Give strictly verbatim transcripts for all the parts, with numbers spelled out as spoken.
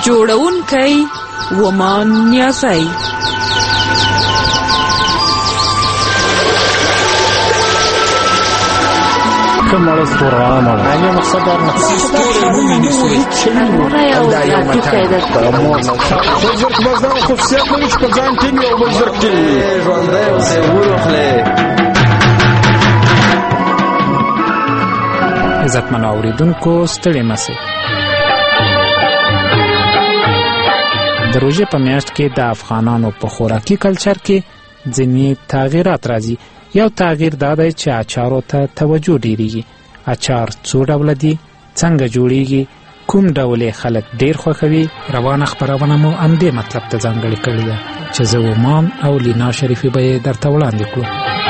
جوړونکی ومان نیازی. کمړ ستوران او نه مقصد در نفسي ستوري ونیسوي هغه یو ټکی ده وزرک بس دا خصوصیت لري چې په ځان ټینګ او وزرک ټینګ ژوندی اوسې ورخلې. عزتمنو اورېدونکو ستړي مه شئ. د روژې په میاشت کې د افغانانو په خوراکي کلچر کې ځینې تغییرات راځي. یو تغییر دا دی چې اچارو ته توجه ډیریږي. اچار څو ډوله دي، څنګه جوړیږي، کوم ډول خلک ډیر خوښوي. روانه خپرونه مو همدې مطلب ته ځانګړې کړې ده چې زه ومان او لینا شریفي به یې درته وړاندې کړو.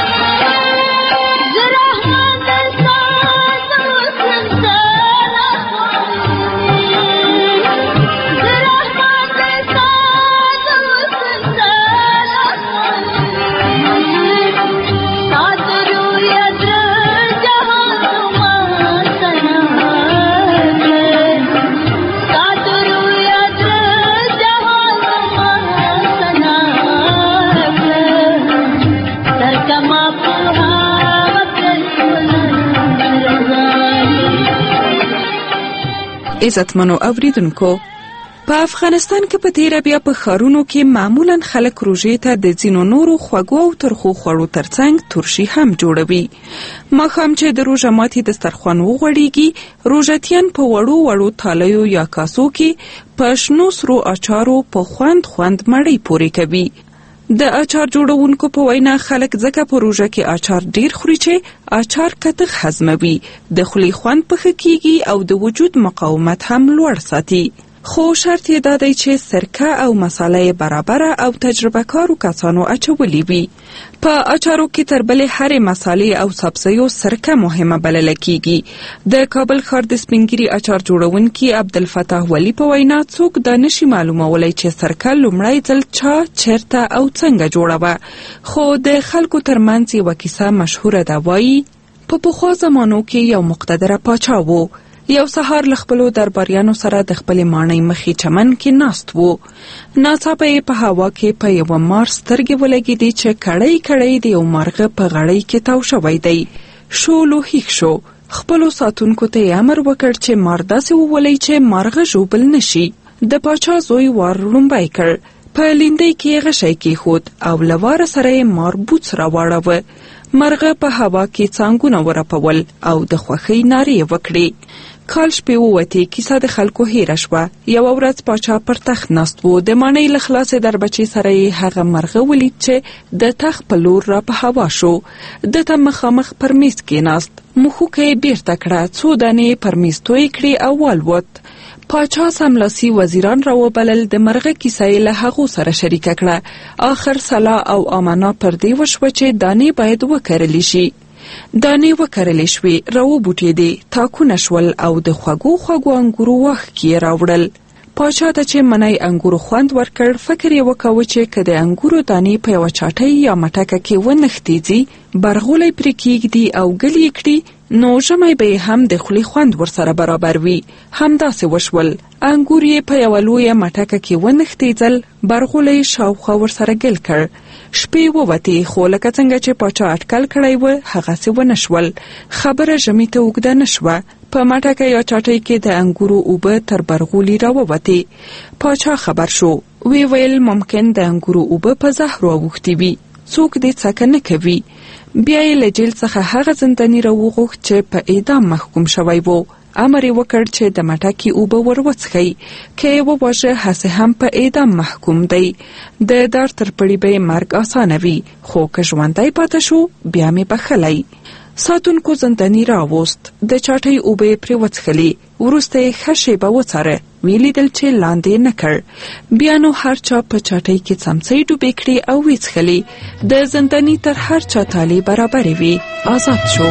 عزتمنو اوریدونکو، په افغانستان کې په تیره بیا په ښارونو کې معمولا خلک روژې ته د ځینو نورو خوږو او ترخو خوړو ترڅنګ ترشي هم جوړوي. ماښام چې د روژه ماتي دسترخوان وغوړېږي، روژتیان په وړو وړو تالیو یا کاسو کې په شنو سرو اچارو په خوند خوند مړۍ پورې کوي. د اچار جوړونکو په وینا خلک ځکه په روژه کې اچار ډیر خوري چې اچار کتغ هضموي، د خولې خوند پخه کیږي او د وجود مقاومت هم لوړ ساتي. خو شرط یې دا دی چې سرکه او مساله برابره او تجربه کارو کسانو اچولي وي. په اچارو کې تر بلې هرې مسالې او سبزیو سرکه مهمه بلله کیږي. د کابل ښار د سپینګیري اچار جوړونکي عبدالفتاح ولی په وینا څوک دا نشي معلومولی چې سرکه لومړی ځل چا، چیرته او څنګه جوړوه. خو د خلکو ترمنځ یوه کیسه مشهوره ده. وایي په پخوا زمانو کې یو مقتدره پاچا و. یو سهار له خپلو درباریانو سره د خپلې ماڼۍ مخې چمن کې ناست و. ناڅاپه یې په هوا کې په یوه مار سترګې ولګېدې چې کړۍ کړۍ د یو مارغه په غړۍ کې تاو شوی دی. شولو هیښ شو. خپلو ساتونکو ته یې امر وکړ چې مار داسې وولئ چې مارغه ژوبل نشي. د پاچا زوی وار لومبی کړ. په لیندۍ کې یې غشی کېښود او له واره سره یې مار بوڅ راواړوه. مرغه په هوا کې څانګونه ورپول او د خوښۍ نارې یې وکړې. کال شپې ووتې، کیسه د خلکو هیره شوه. یوه ورځ پاچا پر تخت ناست و. د ماڼۍ له خلاصې دربچې سره یې هغه مرغه ولید چې د تخت په لور را په هوا شو. د ته مخامخ پر میز کېناست. مښوکه یې بیرته کړه، څو دانې پر میز توی کړې او والوت. پاچا سملاسي وزیران را وبلل. د مرغه کیسه یې له هغو سره شریکه کړه. آخر سلا او امنا پر دې وشوه چې دانې باید وکرلی شي. دانې وکرلی شوې، راوبوټېدې، تاکونه شول او د خوږو خوږو انګورو واښکې یې راوړل. پاچا ته چې منی انګورو خوند ورکړ، فکر یې وکاوه چې که د انګورو دانې په یوه چاټۍ یا مټکه کې ونښتېځي، برغولی پرې کېږدي او ګل یې کړي، نو ژمی به یې هم د خولې خوند ورسره برابر وي. همداسې وشول. انګور یې په یوه لویه مټکه کې ونښتېځل، برغولی یې شاوخوا ورسره ګل کړ. شپې ووتې، خو لکه څنګه چې پاچا اټکل کړی و هغسې ونه شول. خبره ژمي ته اوږده نه شوه. په مټکه یا چاټۍ کې د انګورو اوبه تر برغولي راووتې. پاچا خبر شو. وی ویل ممکن د انګورو اوبه په زهرو اوښتې وي، څوک دې څکه نه کوي. بیا یې له جیل څخه هغه زنداني راوغوښت چې په اعدام محکوم شوی و. امر یې وکړ چې د مټکې اوبه ور وڅښئ، که یې وواژه هسې هم په اعدام محکوم دی. د دار تر پړي به یې مرګ اسانه وي، خو که ژوندی پاته شو بیا مې بخلی. ساتونکو زنداني راوست. د چاټۍ اوبه یې پرې وڅښلې. وروسته یې ښه شیبه وڅاره. ویې لیدل چې لاندې نه کړ. بیا نو هر چا په چاټۍ کې څمڅۍ ډوبې کړې او ویې څښلې. د زنداني تر هر چا تالې برابرې وې. آزاد شو.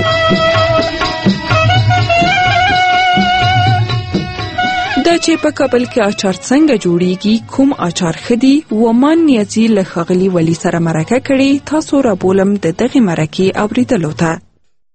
دا چې په کابل کې اچار څنګه جوړیږي، کوم اچار ښه دي، ومان نیازي له ښاغلي ولي سره مرکه کړې. تاسو را بولم د دغې مرکې اورېدلو ته.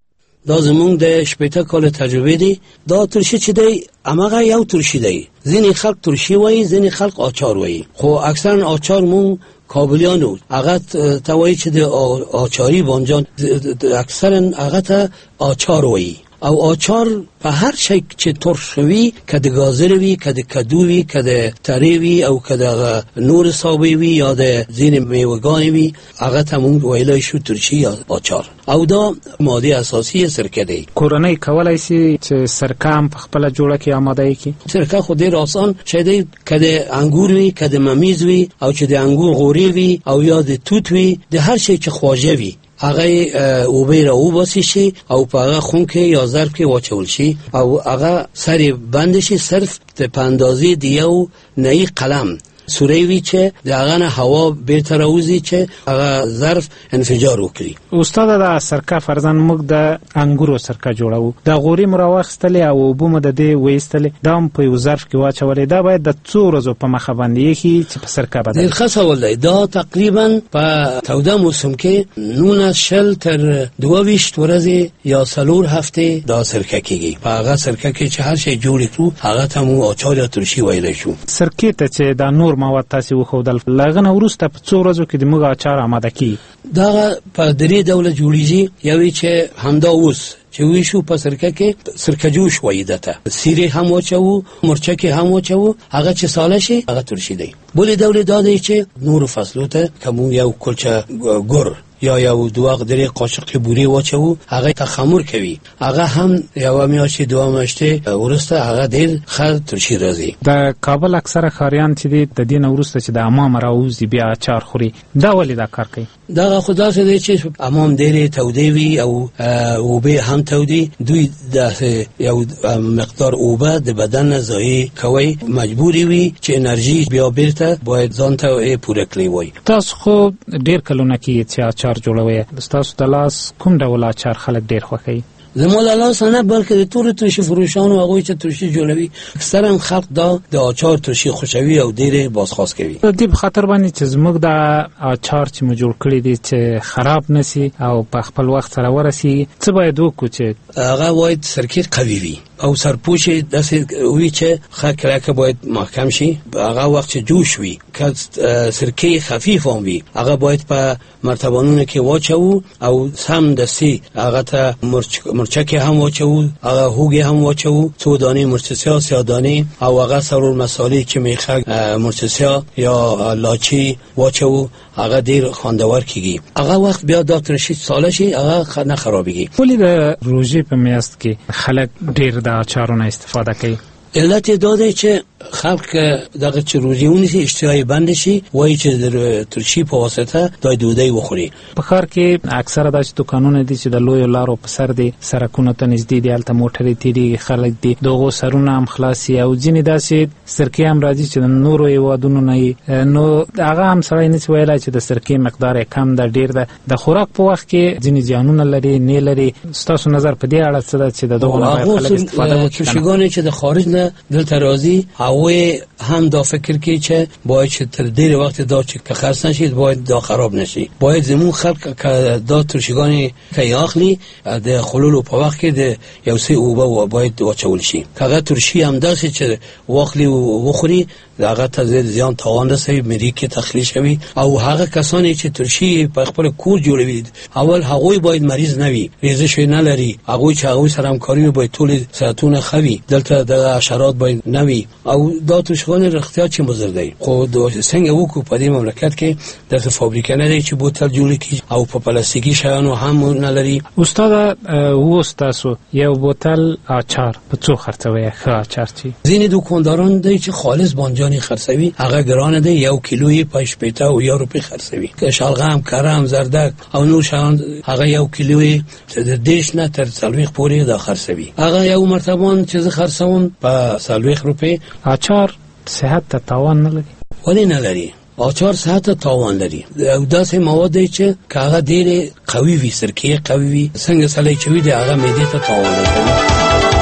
دا زمونږ د شپېته کاله تجربه دی. دا ترشي چې دی هماغه یو ترشي دی. ځینې خلک ترشي وایي، ځینې خلک آچار وایي، خو اکثرا آچار مون کابلیانو هغه ته وایي چې د آچاری بانجان اکثرا هغه ته آچار وایي. او آچار په هر شی چې ترش وي، که د گازر وي، که د کدو وي، که د ترې وي، او که د نور سابه وي یا د ځینې میوه‌ګانې وي، هغه ته مونږ ویلی شو ترشي یا آچار. او دا ماده اساسي سرکه دی. کورنۍ کولای شي چې سرکه هم په خپله جوړه کې آماده کړي؟ سرکه خو ډېر آسان شی دی، که د انګور وي، که د ممیز وي، او چې د انګور غوري وي، او یا د توت وي، د هر شی چې خواږه وي هغه اوبه را وباسي شي او په هغه خون کې یا ظرف کې واچول شي او هغه سری بند شي، صرف په اندازې د یو نه‌ای قلم سوری وی چې د هغه نه هوا بیرته راوځي چې هغه ظرف انفجار وکړي. استاد دا سرکه فرضاً موږ د انګورو سرکه جوړو، د غوري مو راواخیستلې او اوبه مو د دې ویستلې، دا هم په یو ظرف کې واچولې، دا باید د څو ورځو په مخه باندې ایښي چې په سرکه بدل ښه سوال دی. دا تقریبا په توده موسم کې نولس شل تر دوه ویشت ورځې یا څلور هفته دا سرکه کېږي. په هغه سرکه کې چې هر شی جوړ کړو هغه ته مو آچار یا ترشي ویلی شو. سرکې ته چې دا نور مواد تاسې وښودل، له هغه نه وروسته په څو ورځو کې د موږ اچار آماده کېږي؟ دغه په درې ډوله جوړیږي. یوې چې همدا اوس چې ویشو په سرکه کې سرکه جوش وایي دته، سیرې هم واچوو، مرچکې هم واچوو، هغه چې ساله شي هغه ترشي دی. بلې ډولې دا دی چې نورو فصلو ته که مونږ یو کلچه ګور یا یو دوه درې قاشق بوري واچوو هغه تخمر کوي، هغه هم یو میاشتې دوه میاشتې وروسته هغه ډېر ښه ترشي راځي. د کابل اکثره ښاریان چې دي د دې نه وروسته چې د حمام راوځي بیا اچار خوري، دا ولې دا کار کوي؟ دغه خو داسې دی چې حمام ډېرې تودې وي او اوبه هم تودې، دوی داسې یو مقدار اوبه د بدن نه ضایع کوي، مجبوري وي چې انرژي بیا بیرته باید ځان ته پوره کړي وای. تاسو خو ډېر کلونه کېږي چې اچار جوړوي، ستاسو د لاس کوم ډول اچار خلک ډېر خوښوي؟ زما له لاسه نه بلکې د ټولو ترشي فروشانو هغوی چې ترشي جوړوي اکثرا خلک دا د اچار ترشي خوښوي او ډېرې بازخواست کوي. د دې په خاطر باندې چې زموږ د اچار چې مو جوړ کړي دي چې خراب نشي او په خپل وخت سره ورسي، څه باید وکړو؟ چې هغه باید سرکې قوي وي او سرپوش داسې وي چې ښه کلکه باید محکم شي. هغه وخت چې جوش وي که سرکې خفیف هم وي هغه باید په مرتبانونو کې واچوو او سمدستي هغه ته مرچ مرچکې هم واچوو، هغه هوګې هم واچوو، څو دانې مرچ سیاه سیاه دانې او هغه څلور مسالې چې میخک مرچ سیاه یا لاچي واچوو، هغه ډېر خوندور کېږي. هغه وخت بیا دا ترشي ساله شي هغه نه خرابېږي. ولې د روژې په میاشت کې خلک ډېر د اچارونه استفاده کوي؟ علت دا دی چې خلق دغه چې روزي ونیسي اشتهای بند شي، وایي چې د ترشي په واسطه دای ډوډۍ وخوري. په ښار کې اکثره داسې دوکانونه دي چې د لویو لارو په سر دي، سړکونو ته نږدې دي، هلته موټرې تېرېږي، خلک دي، د هغو سرونه هم خلاص وي او ځینې داسې سرکې هم راځي چې د نورو هېوادونو نه یي، نو هغه هم سړی نشي ویلی چې د سرکې مقدار یې کم ده ډېر ده. د خوراک په وخت کې ځینې زیانونه لري نه لري؟ ستاسو نظر په دې اړه څه ده چې د دغو نه باید خلک استفاده وکړي؟ ترشیګانې چې د خارج نه دلته راځي هغوی هم دا فکر کوي چې باید چې تر ډېر وخت دا چې که خرڅ نشي باید دا خراب نشي. باید زمون خلک که دا ترشیګانې که اخلي د خلولو په وخت کې د یو څه اوبه باید واچول شي. که هغه ترشي همداسې چې واخلي و وخوري هغه ته زیان تاوان رسوي، معدې کې تخلیه شوي. او هغه کسانی چې ترشي په خپل کور جوړوي اول هغوی باید مریض نه وي، ریزش نه لري، هغوی چې هغوی سره همکاري باید ټول صحتونه خوي، دلته د حشرات باید نه وي او دا ترشیګانې رښتیا چې مضر دی. خو څنګه وکړو په دې مملکت کې داسې فابریکه نه دی چې بوتل جوړ کړي او په پلاستیکي شیانو هم نه لري. استاد اوس تاسو یو بوتل اچار په څو خرڅوي؟ ښه اچار چې ځینې دوکانداران دی چې خالص بانجاني خرڅوي هغه ګرانه دی، یو کیلویې په شپېته او یو روپۍ خرڅوي. که شلغم، کرم، زردک او نور شیان هغه یو کیلویې د دېرش نه تر څلوېښت پورې دا خرڅوي. هغه یو مرتبان چې زه خرڅوم په څلوېښت روپۍ. اچار صحت ته تاوان نه لري؟ ولې نه لري؟ اچار صحت ته تاوان لري. او داسې مواد دی چې که هغه ډېرې قوي وي، سرکې قوي وي، څنګه سړی چې وي د هغه معدې ته تاوان لري.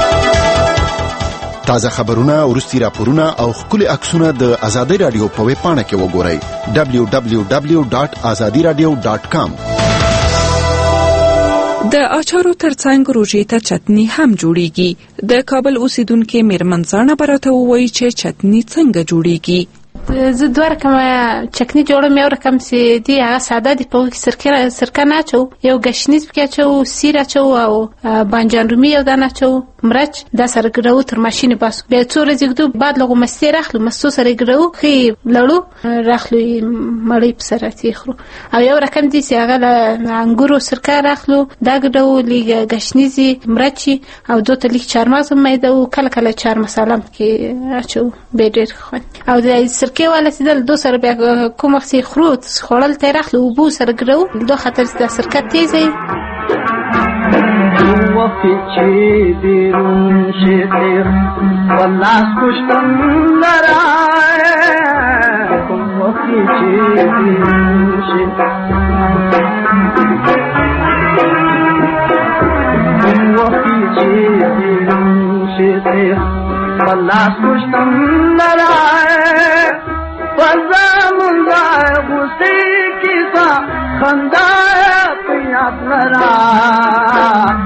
تازه خبرونه، وروستي راپورونه او ښکلي عکسونه د ازادي رادیو په ویب پاڼه کې وګورئ دبلیو دبلیو دبلیو ډاټ ازادي رادیو ډاټ کام. د اچارو ترڅنګ روژې ته چتنی هم جوړیږي. د کابل اوسیدونکو میرمن زانه براته وایي چې چتنی څنګه جوړیږي. زه دوه رقمه چکنی جوړم. یو رقم چې دی هغه ساده دی، په هغې کې سرکه سرکه نه اچو، یو ګشنیز پکې اچو، سیر اچو او بانجان رومي یو دانه اچو، مرچ دا سره ګرو تر ماشین باسو. بیا څو ورځې ږدو بعد لږ مستې راخلو، مستو سره ګرو ښې لړو راخلو مړۍ په سره تیخرو. او یو رقم دی چې هغه له انګورو سرکه راخلو، دا ګرو لیږ ګشنیزي مرچ او دو ته لیږ چارمغز میده او کله کله چار مساله پکې اچو، بیا ډېر خوند. او د سرکه والا سیدل دو سره بیا کوم وخت خورو خوړل ته راخلو اوبو سره ګرو، دو خاطر د سرکه تیزه وقتی چی بیرون شیخ والناس کشتن نرائے وقتی چی بیرون شیخ وقتی چی بیرون شیخ والناس کشتن نرائے وزامن دائے غصی کسا خندائے پیاد لرائے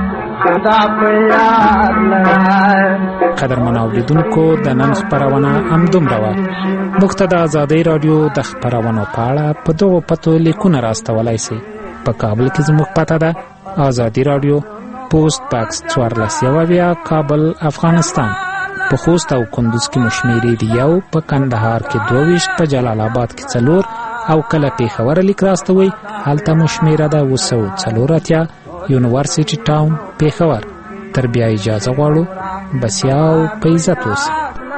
قدرمن اوریدونکو د نن خپرونه همدومره وه. موږ ته د ازادۍ راډیو د خپرونو په اړه په دغو پتو لیکونه راستولی سئ. په کابل کې زموږ پته ده ازادي راډیو، پوسټ باکس څوارلس یو اویا، کابل، افغانستان. په خوست او کندوز کې مو شمېرې دي یو، په کندهار کې دوه ویشت، په جلال آباد کې څلور او کله پېښور لیک راستوئ هلته مو شمېره ده اوه سوه څلور اتیا، یونیورسټي ټاون پېښور. تر بیا اجازه غواړو، بسیا او په عزت اوسئ.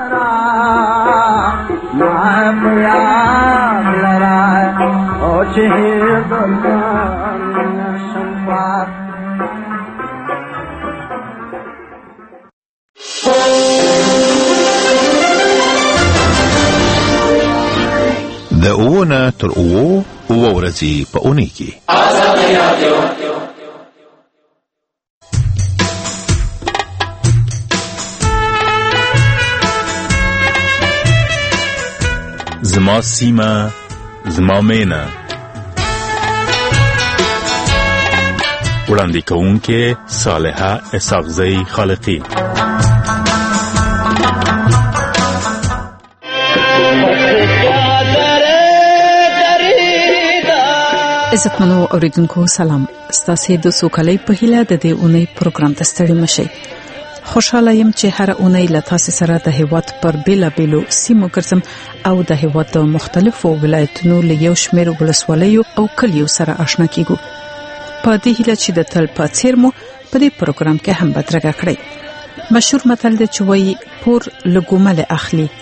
د اووه نه تر اووه اووه ورځې په اونۍ کې ازادي راډیو. زما سیمه زما مینه، وړاندې کوونکې صالحه اسحاقزی خالقی. عزتمنو اوریدونکو سلام. ستاسو د سوکالۍ په هیله د دې اونۍ پروګرام ته ستړي مشئ. خوشاله یم چې هر اونۍ له تاسو سره د هیواد پر بیلابیلو سیمو ګرځم او د هیواد د مختلفو ولایتونو له یو شمېر ولسوالیو او کلیو سره آشنا کیږو. په دې هیله چې د تل په څیر مو په دې پروګرام کې هم بدرګه کړئ. مشهور متل دی چې وایي پور له ګومل اخلي